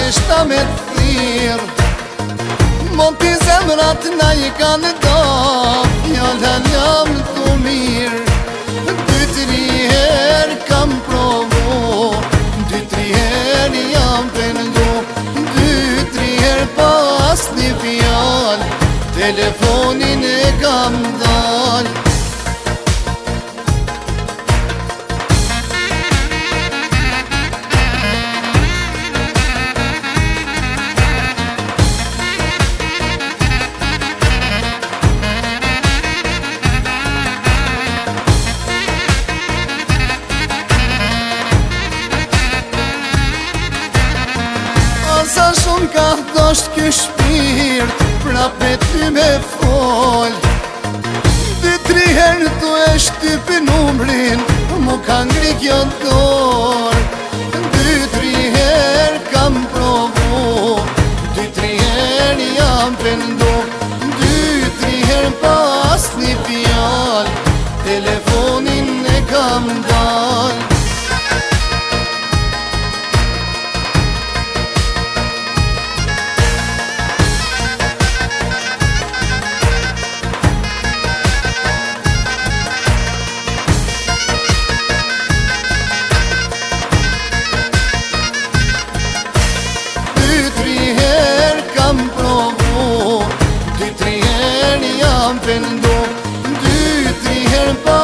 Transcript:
shta me thirr. Monti zemrat na I kanë da, fjallën jam të mirë. 2-3 her kam provu, 2-3 her jam pendu, 2-3 her pas një fjall, telefonin e kam dal. Sa shumë ka dosht ky shpirt, prap me ty me fol. 2-3 herë tu e shtypi numrin, mu ka ngri kjo dor. 2-3 herë kam provu, 2-3 herë jam pendu, 2-3 herë pas një fjall, telefonin e kam dal. 2-3 herë kam provu, 2-3 herë jam pendu, 2-3 herë